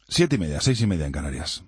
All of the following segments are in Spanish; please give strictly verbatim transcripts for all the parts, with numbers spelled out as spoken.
Siete y media, seis y media en Canarias.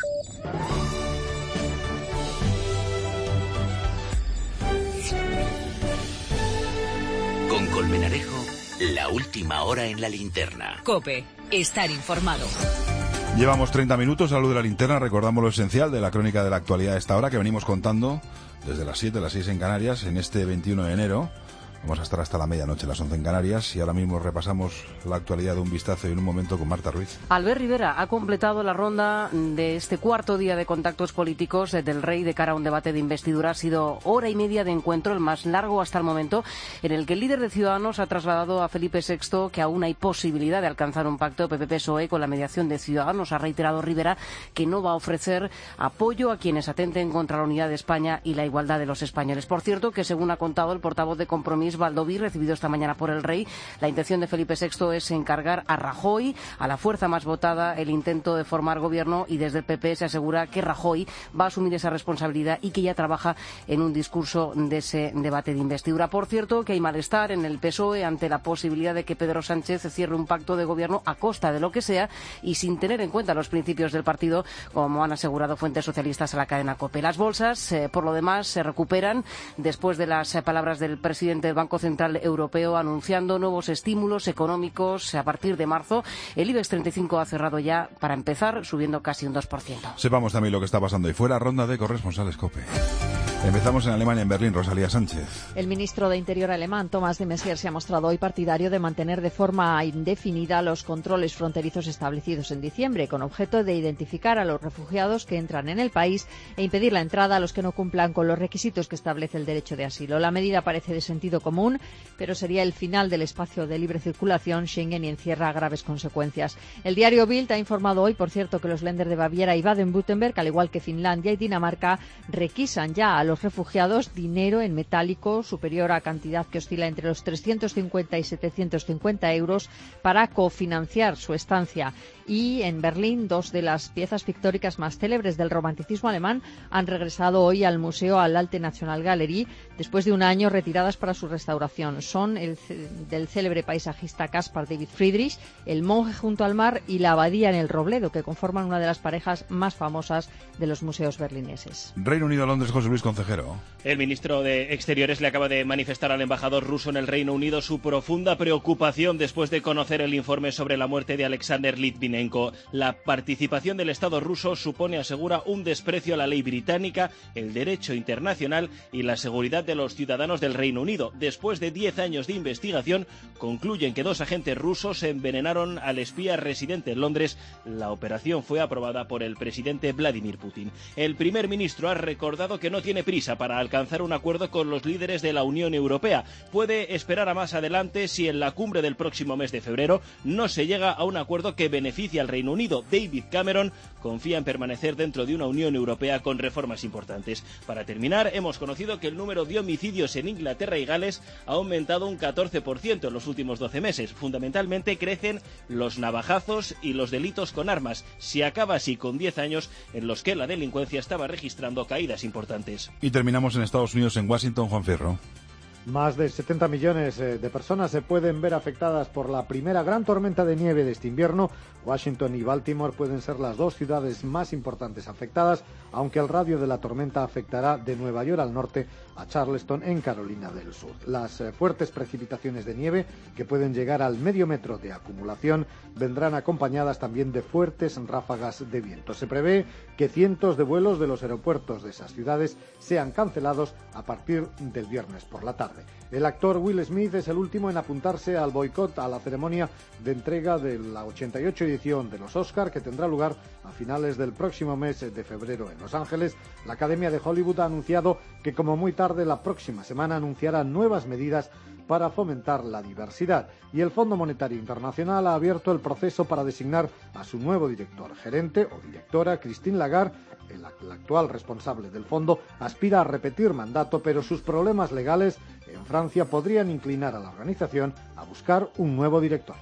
Con Colmenarejo, la última hora en la linterna. COPE, estar informado. Llevamos treinta minutos a la luz de la linterna, recordamos lo esencial de la crónica de la actualidad a esta hora que venimos contando desde las siete, las seis en Canarias, en este veintiuno de enero. Vamos a estar hasta la medianoche, las once en Canarias, y ahora mismo repasamos la actualidad de un vistazo y en un momento con Marta Ruiz. Albert Rivera ha completado la ronda de este cuarto día de contactos políticos del Rey de cara a un debate de investidura. Ha sido hora y media de encuentro, el más largo hasta el momento, en el que el líder de Ciudadanos ha trasladado a Felipe sexto que aún hay posibilidad de alcanzar un pacto P P P S O E con la mediación de Ciudadanos. Ha reiterado Rivera que no va a ofrecer apoyo a quienes atenten contra la unidad de España y la igualdad de los españoles. Por cierto, que según ha contado el portavoz de Compromís, Baldoví, recibido esta mañana por el Rey, la intención de Felipe sexto es encargar a Rajoy, a la fuerza más votada, el intento de formar gobierno, y desde el P P se asegura que Rajoy va a asumir esa responsabilidad y que ya trabaja en un discurso de ese debate de investidura. Por cierto, que hay malestar en el P S O E ante la posibilidad de que Pedro Sánchez cierre un pacto de gobierno a costa de lo que sea y sin tener en cuenta los principios del partido, como han asegurado fuentes socialistas a la cadena COPE. Las bolsas, eh, por lo demás, se recuperan después de las eh, palabras del presidente del Banco Central Europeo anunciando nuevos estímulos económicos a partir de marzo. El IBEX treinta y cinco ha cerrado ya, para empezar, subiendo casi un dos por ciento. Sepamos también lo que está pasando ahí fuera. Ronda de corresponsales COPE. Empezamos en Alemania, en Berlín. Rosalía Sánchez. El ministro de Interior alemán, Thomas de Maizière, se ha mostrado hoy partidario de mantener de forma indefinida los controles fronterizos establecidos en diciembre, con objeto de identificar a los refugiados que entran en el país e impedir la entrada a los que no cumplan con los requisitos que establece el derecho de asilo. La medida parece de sentido común, pero sería el final del espacio de libre circulación Schengen y encierra graves consecuencias. El diario Bild ha informado hoy, por cierto, que los Länder de Baviera y Baden-Württemberg, al igual que Finlandia y Dinamarca, requisan ya a los los refugiados dinero en metálico superior a cantidad que oscila entre los trescientos cincuenta y setecientos cincuenta euros para cofinanciar su estancia. Y en Berlín, dos de las piezas pictóricas más célebres del romanticismo alemán han regresado hoy al Museo Alte Nationalgalerie después de un año retiradas para su restauración. Son el del célebre paisajista Caspar David Friedrich, el monje junto al mar y la abadía en el Robledo, que conforman una de las parejas más famosas de los museos berlineses. Reino Unido, Londres, José Luis Concejero. El ministro de Exteriores le acaba de manifestar al embajador ruso en el Reino Unido su profunda preocupación después de conocer el informe sobre la muerte de Alexander Litvinenko. La participación del Estado ruso supone, asegura, un desprecio a la ley británica, el derecho internacional y la seguridad de los ciudadanos del Reino Unido. Después de diez años de investigación, concluyen que dos agentes rusos envenenaron al espía residente en Londres. La operación fue aprobada por el presidente Vladimir Putin. El primer ministro ha recordado que no tiene prisa para alcanzar un acuerdo con los líderes de la Unión Europea. Puede esperar a más adelante si en la cumbre del próximo mes de febrero no se llega a un acuerdo que beneficie al Reino Unido. David Cameron confía en permanecer dentro de una Unión Europea con reformas importantes. Para terminar, hemos conocido que el número de homicidios en Inglaterra y Gales ha aumentado un catorce por ciento en los últimos doce meses. Fundamentalmente crecen los navajazos y los delitos con armas. Se acaba así con diez años en los que la delincuencia estaba registrando caídas importantes. Y terminamos en Estados Unidos, en Washington, Juan Fierro. Más de setenta millones de personas se pueden ver afectadas por la primera gran tormenta de nieve de este invierno. Washington y Baltimore pueden ser las dos ciudades más importantes afectadas, aunque el radio de la tormenta afectará de Nueva York al norte a Charleston, en Carolina del Sur. Las eh, fuertes precipitaciones de nieve, que pueden llegar al medio metro de acumulación, vendrán acompañadas también de fuertes ráfagas de viento. Se prevé que cientos de vuelos de los aeropuertos de esas ciudades sean cancelados a partir del viernes por la tarde. El actor Will Smith es el último en apuntarse al boicot a la ceremonia de entrega de la ochenta y ocho edición de los Oscar, que tendrá lugar a finales del próximo mes de febrero en Los Ángeles. La Academia de Hollywood ha anunciado que como muy tarde la próxima semana anunciará nuevas medidas para fomentar la diversidad. Y el Fondo Monetario Internacional ha abierto el proceso para designar a su nuevo director gerente o directora. Christine Lagarde, el actual responsable del fondo, aspira a repetir mandato, pero sus problemas legales en Francia podrían inclinar a la organización a buscar un nuevo director.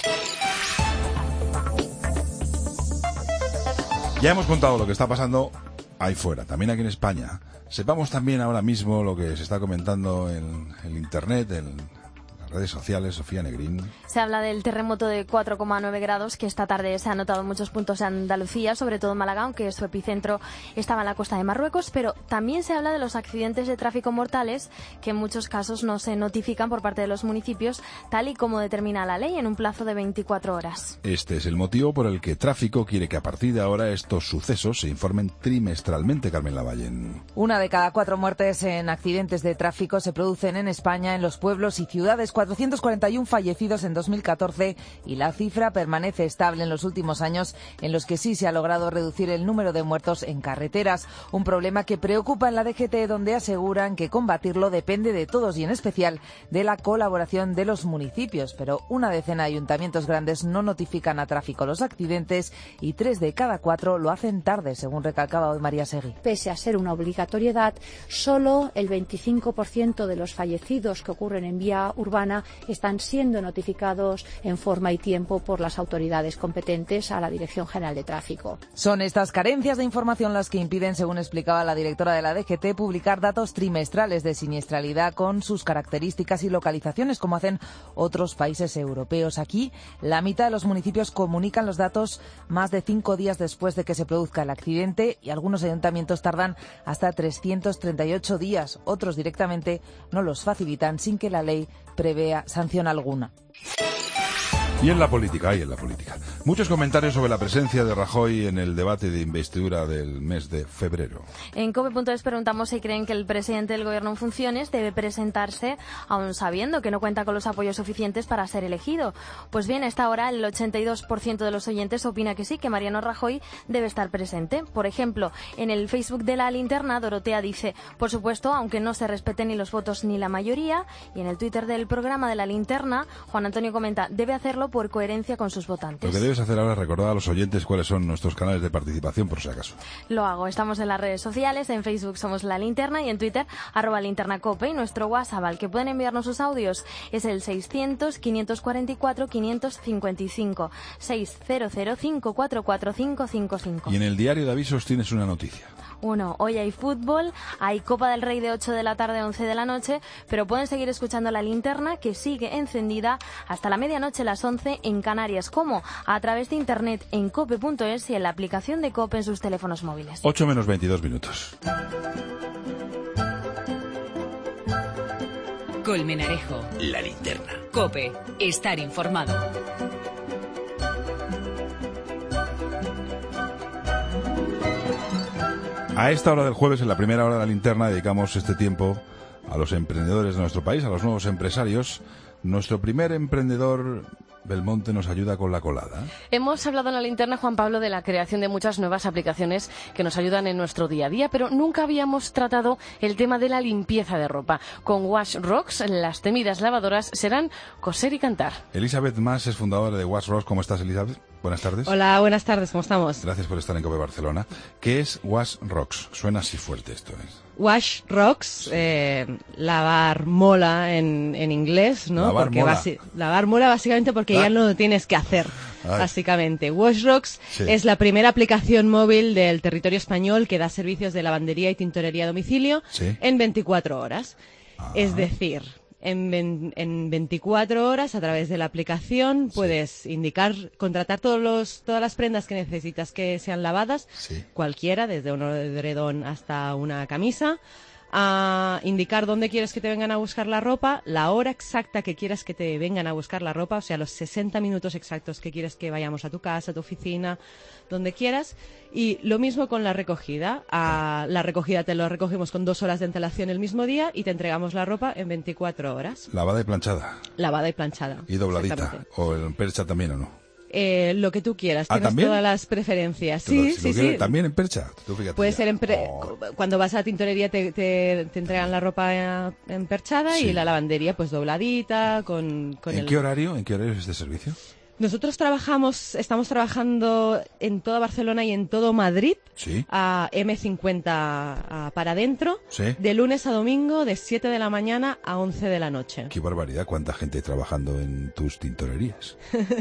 Ya hemos contado lo que está pasando ahí fuera, también aquí en España. Sepamos también ahora mismo lo que se está comentando en el Internet, en redes sociales, Sofía Negrín. Se habla del terremoto de cuatro coma nueve grados que esta tarde se ha notado en muchos puntos de Andalucía, sobre todo en Málaga, aunque su epicentro estaba en la costa de Marruecos, pero también se habla de los accidentes de tráfico mortales que en muchos casos no se notifican por parte de los municipios, tal y como determina la ley, en un plazo de veinticuatro horas. Este es el motivo por el que Tráfico quiere que a partir de ahora estos sucesos se informen trimestralmente, Carmen Lavallén. Una de cada cuatro muertes en accidentes de tráfico se producen en España, en los pueblos y ciudades, cuatrocientos cuarenta y uno fallecidos en dos mil catorce, y la cifra permanece estable en los últimos años, en los que sí se ha logrado reducir el número de muertos en carreteras. Un problema que preocupa en la D G T, donde aseguran que combatirlo depende de todos y en especial de la colaboración de los municipios. Pero una decena de ayuntamientos grandes no notifican a Tráfico los accidentes y tres de cada cuatro lo hacen tarde, según recalcaba hoy María Seguí. Pese a ser una obligatoriedad, solo el veinticinco por ciento de los fallecidos que ocurren en vía urbana están siendo notificados en forma y tiempo por las autoridades competentes a la Dirección General de Tráfico. Son estas carencias de información las que impiden, según explicaba la directora de la D G T, publicar datos trimestrales de siniestralidad con sus características y localizaciones, como hacen otros países europeos. Aquí, la mitad de los municipios comunican los datos más de cinco días después de que se produzca el accidente, y algunos ayuntamientos tardan hasta trescientos treinta y ocho días. Otros directamente no los facilitan sin que la ley prevea sanción alguna. Y en la política, y en la política. Muchos comentarios sobre la presencia de Rajoy en el debate de investidura del mes de febrero. En cope punto es preguntamos si creen que el presidente del Gobierno en funciones debe presentarse, aun sabiendo que no cuenta con los apoyos suficientes para ser elegido. Pues bien, a esta hora el ochenta y dos por ciento de los oyentes opina que sí, que Mariano Rajoy debe estar presente. Por ejemplo, en el Facebook de La Linterna, Dorotea dice, por supuesto, aunque no se respeten ni los votos ni la mayoría. Y en el Twitter del programa de La Linterna, Juan Antonio comenta, debe hacerlo por coherencia con sus votantes. Lo que debes hacer ahora es recordar a los oyentes cuáles son nuestros canales de participación, por si acaso. Lo hago. Estamos en las redes sociales, en Facebook somos La Linterna y en Twitter, arroba Linterna Cope, y nuestro WhatsApp al que pueden enviarnos sus audios es el seiscientos, quinientos cuarenta y cuatro, quinientos cincuenta y cinco, seiscientos, cinco cuatro cuatro, cinco cinco cinco. Y en el diario de avisos tienes una noticia. Uno, hoy hay fútbol, hay Copa del Rey de ocho de la tarde a once de la noche, pero pueden seguir escuchando La Linterna, que sigue encendida hasta la medianoche, las once en Canarias. ¿Cómo? A través de internet en cope punto es y en la aplicación de Cope en sus teléfonos móviles. ocho menos veintidós minutos. Colmenarejo. La Linterna. Cope. Estar informado. A esta hora del jueves, en la primera hora de La Linterna, dedicamos este tiempo a los emprendedores de nuestro país, a los nuevos empresarios. Nuestro primer emprendedor, Belmonte, nos ayuda con la colada. Hemos hablado en La Linterna, Juan Pablo, de la creación de muchas nuevas aplicaciones que nos ayudan en nuestro día a día, pero nunca habíamos tratado el tema de la limpieza de ropa. Con Wash Rocks, las temidas lavadoras serán coser y cantar. Elizabeth Mas es fundadora de Wash Rocks. ¿Cómo estás, Elizabeth? Buenas tardes. Hola, buenas tardes, ¿cómo estamos? Gracias por estar en Cope Barcelona. ¿Qué es Wash Rocks? Suena así fuerte esto, ¿eh? Wash Rocks, eh, lavar mola en, en inglés, ¿no? Lavar porque mola. Basi- lavar mola básicamente porque ah. ya no lo tienes que hacer, Ay. básicamente. Wash Rocks sí. es la primera aplicación móvil del territorio español que da servicios de lavandería y tintorería a domicilio sí. en veinticuatro horas. Ah. Es decir, en, en veinticuatro horas, a través de la aplicación, sí. puedes indicar, contratar todos los, todas las prendas que necesitas que sean lavadas, sí. cualquiera, desde un edredón hasta una camisa, a indicar dónde quieres que te vengan a buscar la ropa, la hora exacta que quieras que te vengan a buscar la ropa, o sea, los sesenta minutos exactos que quieres que vayamos a tu casa, a tu oficina, donde quieras. Y lo mismo con la recogida. A la recogida te lo recogemos con dos horas de antelación el mismo día y te entregamos la ropa en veinticuatro horas. Lavada y planchada. Lavada y planchada. Y dobladita. ¿O en percha también o no? Eh, lo que tú quieras, ¿Ah, tienes también? todas las preferencias. Si Sí, lo, si sí, lo quiero, sí. ¿También en percha? Tú fíjate Puede ya. ser en pre- oh. cuando vas a la tintorería te, te, te entregan la ropa en perchada sí. y la lavandería pues dobladita con, con ¿En el... qué horario? ¿En qué horario es este servicio? Nosotros trabajamos, estamos trabajando en toda Barcelona y en todo Madrid, ¿Sí? a eme cincuenta a, para adentro, ¿Sí? de lunes a domingo, de siete de la mañana a once de la noche. Qué barbaridad, cuánta gente trabajando en tus tintorerías.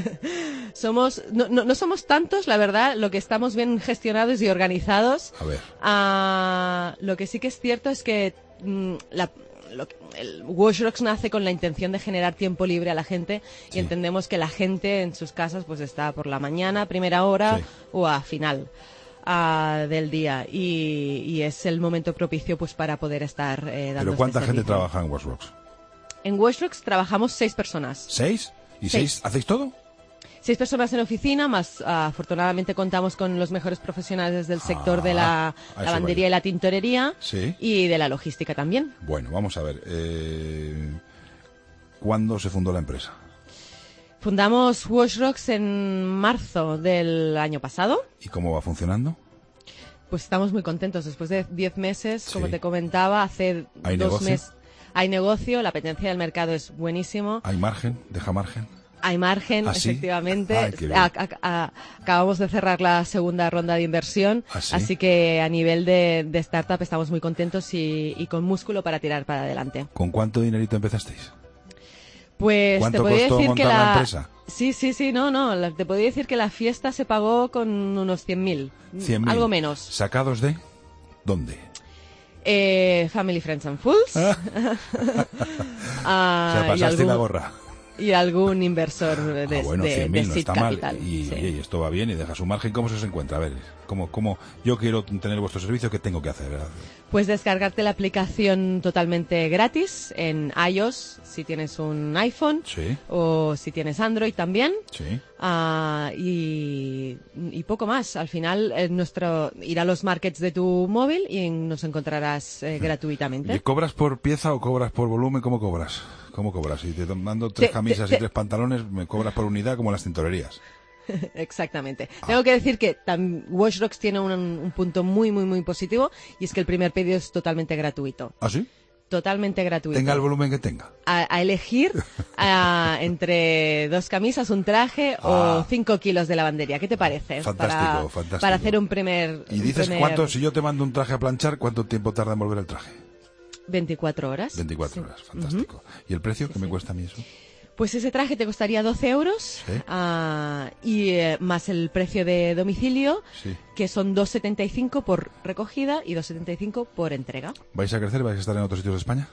somos, no, no, no somos tantos, la verdad, lo que estamos bien gestionados y organizados. A ver. Ah, lo que sí que es cierto es que mm, la lo que, el Wash Rocks nace con la intención de generar tiempo libre a la gente sí. y entendemos que la gente en sus casas pues está por la mañana, primera hora sí. o a final uh, del día y, y es el momento propicio pues para poder estar eh, dando ¿Pero cuánta este gente trabaja en Wash Rocks? En Wash Rocks trabajamos seis personas. ¿Seis? ¿Y seis, seis hacéis todo? Seis personas en oficina, más uh, afortunadamente contamos con los mejores profesionales del sector ah, de la lavandería y la tintorería ¿Sí? y de la logística también. Bueno, vamos a ver. Eh, ¿Cuándo se fundó la empresa? Fundamos Wash Rocks en marzo del año pasado. ¿Y cómo va funcionando? Pues estamos muy contentos. Después de diez meses, sí. como te comentaba, hace ¿Hay dos negocio? meses hay negocio, la apetencia del mercado es buenísimo. ¿Hay margen? ¿Deja margen? Hay margen, ¿Ah, sí? efectivamente. Ay, a, a, a, acabamos de cerrar la segunda ronda de inversión, ¿Ah, sí? así que a nivel de, de startup estamos muy contentos y, y con músculo para tirar para adelante. ¿Con cuánto dinerito empezasteis? Pues ¿Cuánto te podría costó decir montar que la... la empresa? Sí, sí, sí, no, no. La... Te podría decir que la fiesta se pagó con unos cien mil. cien mil. Algo menos. ¿Sacados de dónde? Eh, Family, Friends and Fools. ¿Ah? ah, o sea, pasaste algún... la gorra. Y algún inversor de, ah, bueno, de, cien mil de no Seed está Capital. mal. Y, sí. y esto va bien y deja su margen. ¿Cómo se os encuentra? A ver, ¿cómo, cómo yo quiero tener vuestro servicio? ¿Qué tengo que hacer? ¿Verdad? Pues descargarte la aplicación totalmente gratis en iOS, si tienes un iPhone, sí. o si tienes Android también. Sí. Uh, y, y poco más. Al final, eh, nuestro ir a los markets de tu móvil y nos encontrarás eh, gratuitamente. ¿Y cobras por pieza o cobras por volumen? ¿Cómo cobras? ¿Cómo cobras? Si te mando tres te, camisas te, y tres pantalones, me cobras por unidad como las tintorerías. Exactamente. Ah. Tengo que decir que Wash Rocks tiene un, un punto muy, muy, muy positivo y es que el primer pedido es totalmente gratuito. ¿Ah, sí? Totalmente gratuito. Tenga el volumen que tenga. A, a elegir a, entre dos camisas, un traje ah. o cinco kilos de lavandería. ¿Qué te parece? Fantástico, para, fantástico. Para hacer un primer... ¿Y dices primer... cuánto, si yo te mando un traje a planchar, cuánto tiempo tarda en volver el traje? veinticuatro horas. veinticuatro sí. horas, fantástico. Uh-huh. ¿Y el precio? Sí, ¿Qué sí. me cuesta a mí eso? Pues ese traje te costaría doce euros ¿Sí? uh, y eh, más el precio de domicilio, sí. que son dos setenta y cinco por recogida y dos setenta y cinco por entrega. ¿Vais a crecer? ¿Vais a estar en otros sitios de España?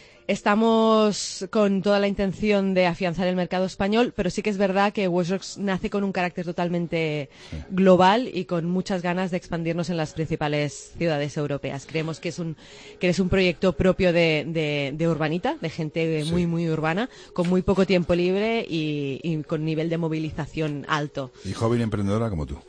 Estamos con toda la intención de afianzar el mercado español, pero sí que es verdad que Wash Rocks nace con un carácter totalmente sí. global y con muchas ganas de expandirnos en las principales ciudades europeas. Creemos que es un que es un proyecto propio de, de, de urbanita, de gente sí. muy, muy urbana, con muy poco tiempo libre y, y con nivel de movilización alto. Y joven emprendedora como tú.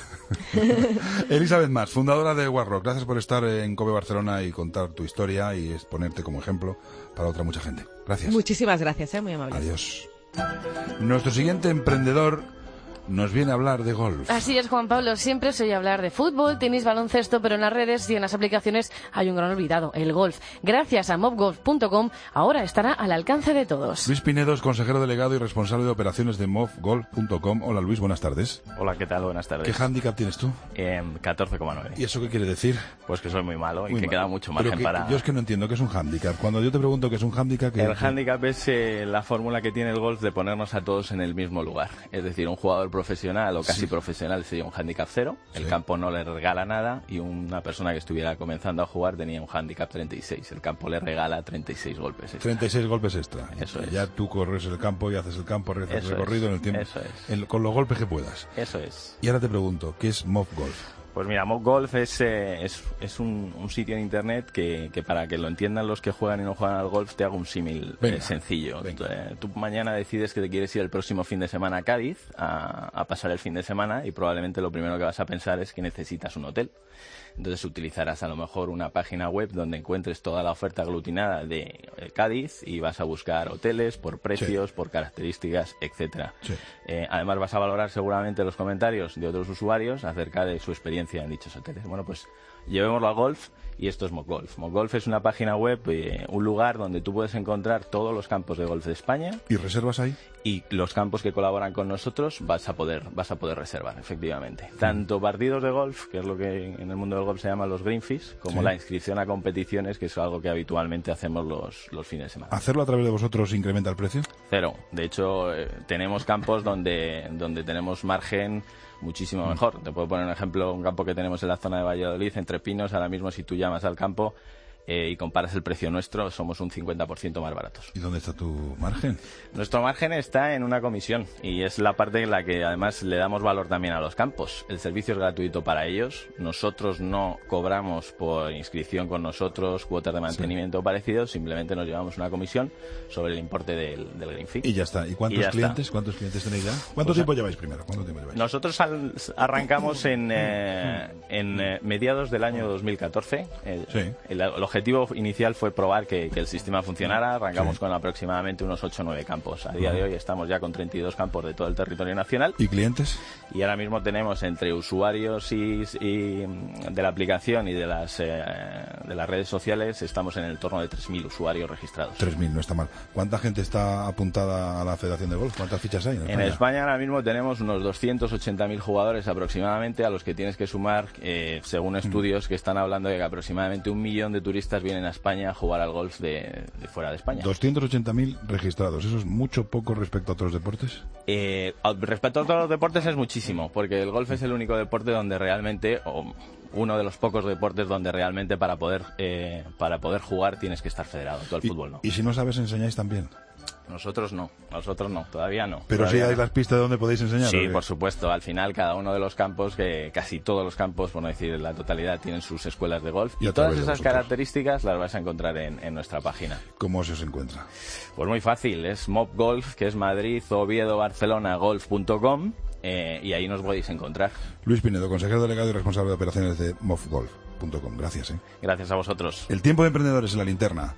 Elizabeth Mas, fundadora de Wash Rocks, gracias por estar en COPE Barcelona y contar tu historia y exponerte como ejemplo para otra mucha gente. Gracias. Muchísimas gracias, ¿eh? Muy amable. Adiós. Nuestro siguiente emprendedor nos viene a hablar de golf. Así es, Juan Pablo. Siempre se oye hablar de fútbol, tenis, baloncesto, pero en las redes y en las aplicaciones hay un gran olvidado, el golf. Gracias a mob golf punto com, ahora estará al alcance de todos. Luis Pinedo es consejero delegado y responsable de operaciones de mob golf punto com. Hola, Luis, buenas tardes. Hola, ¿qué tal? Buenas tardes. ¿Qué handicap tienes tú? Eh, catorce coma nueve. ¿Y eso qué quiere decir? Pues que soy muy malo y muy que malo. Queda mucho margen que, para... Yo es que no entiendo qué es un handicap. Cuando yo te pregunto qué es un handicap... ¿qué, el qué... handicap es eh, la fórmula que tiene el golf de ponernos a todos en el mismo lugar. Es decir, un jugador profesional o casi sí. profesional sería un handicap cero, el sí. campo no le regala nada, y una persona que estuviera comenzando a jugar tenía un handicap treinta y seis, el campo le regala treinta y seis golpes extra. treinta y seis golpes extra. Eso es. Ya tú corres el campo y haces el campo, haces el recorrido es. en el tiempo. Eso es. El, con los golpes que puedas. Eso es. Y ahora te pregunto, ¿qué es Mob Golf? Pues mira, Mob Golf es, eh, es, es un, un sitio en internet que, que para que lo entiendan los que juegan y no juegan al golf te hago un símil eh, sencillo. Eh, tú mañana decides que te quieres ir el próximo fin de semana a Cádiz a, a pasar el fin de semana y probablemente lo primero que vas a pensar es que necesitas un hotel. Entonces utilizarás a lo mejor una página web donde encuentres toda la oferta aglutinada de Cádiz y vas a buscar hoteles por precios, sí. por características, etcétera. Sí. Eh, además vas a valorar seguramente los comentarios de otros usuarios acerca de su experiencia en dichos hoteles. Bueno, pues llevémoslo al golf y esto es Mob Golf. Mob Golf es una página web, eh, un lugar donde tú puedes encontrar todos los campos de golf de España. ¿Y reservas ahí? Y los campos que colaboran con nosotros vas a poder vas a poder reservar, efectivamente. Tanto partidos de golf, que es lo que en el mundo del golf se llama los greenfish, como sí. la inscripción a competiciones, que es algo que habitualmente hacemos los, los fines de semana. ¿Hacerlo a través de vosotros incrementa el precio? Cero. De hecho, eh, tenemos campos donde, donde tenemos margen muchísimo mejor. Te puedo poner un ejemplo, un campo que tenemos en la zona de Valladolid, entre Pinos. Ahora mismo, si tú llamas al campo, eh, y comparas el precio nuestro, somos un cincuenta por ciento más baratos. ¿Y dónde está tu margen? Nuestro margen está en una comisión y es la parte en la que además le damos valor también a los campos. El servicio es gratuito para ellos, nosotros no cobramos por inscripción con nosotros, cuotas de mantenimiento o sí. parecidos, simplemente nos llevamos una comisión sobre el importe del, del green fee. Y ya está. ¿Y cuántos y clientes? Está. ¿Cuántos clientes tenéis ya? ¿Cuánto pues, tiempo lleváis primero? ¿Cuánto tiempo lleváis? Nosotros al, arrancamos en, eh, en eh, mediados del año dos mil catorce. El, sí. el, el objetivo inicial fue probar que, que el sistema funcionara. Arrancamos sí. con aproximadamente unos ocho o nueve campos. A día uh-huh. de hoy estamos ya con treinta y dos campos de todo el territorio nacional. ¿Y clientes? Y ahora mismo tenemos entre usuarios y, y de la aplicación y de las eh, de las redes sociales, estamos en el torno de tres mil usuarios registrados. tres mil, no está mal. ¿Cuánta gente está apuntada a la Federación de Golf? ¿Cuántas fichas hay en España? En España ahora mismo tenemos unos doscientos ochenta mil jugadores aproximadamente, a los que tienes que sumar, eh, según estudios que están hablando de que aproximadamente un millón de turistas vienen a España a jugar al golf de, de fuera de España. doscientos ochenta mil registrados. ¿Eso es mucho poco respecto a otros deportes? Eh, respecto a otros deportes es muchísimo, porque el golf es el único deporte donde realmente, o uno de los pocos deportes donde realmente para poder eh, para poder jugar tienes que estar federado. Todo el y, fútbol no. ¿Y si no sabes, enseñáis también? Nosotros no, nosotros no, todavía no. Pero todavía sí hay no. las pistas donde podéis enseñar. Sí, por supuesto. Al final, cada uno de los campos, que casi todos los campos, por no decir la totalidad, tienen sus escuelas de golf. Y, y todas esas características las vais a encontrar en, en nuestra página. ¿Cómo se os encuentra? Pues muy fácil. Es Mob Golf, que es Madrid, Oviedo, Barcelona, golf punto com. Eh, y ahí nos podéis encontrar. Luis Pinedo, consejero delegado y responsable de operaciones de mob golf punto com. Gracias. ¿eh? Gracias a vosotros. El tiempo de emprendedores en la linterna.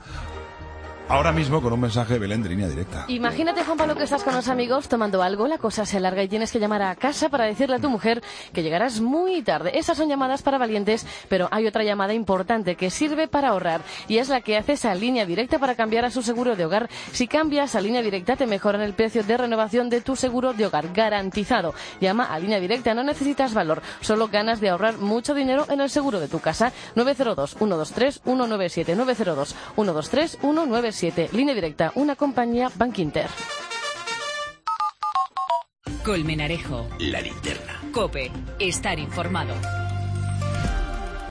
Ahora mismo con un mensaje de Belén de Línea Directa. Imagínate, Juan Pablo, que estás con los amigos tomando algo, la cosa se alarga y tienes que llamar a casa para decirle a tu mujer que llegarás muy tarde. Esas son llamadas para valientes, pero hay otra llamada importante que sirve para ahorrar y es la que haces a Línea Directa para cambiar a su seguro de hogar. Si cambias a Línea Directa te mejoran el precio de renovación de tu seguro de hogar, garantizado. Llama a Línea Directa, no necesitas valor, solo ganas de ahorrar mucho dinero en el seguro de tu casa. nueve cero dos, uno dos tres, uno nueve siete, nueve cero dos, uno dos tres, uno nueve siete. Línea Directa, una compañía Bankinter. Colmenarejo. La linterna. COPE. Estar informado.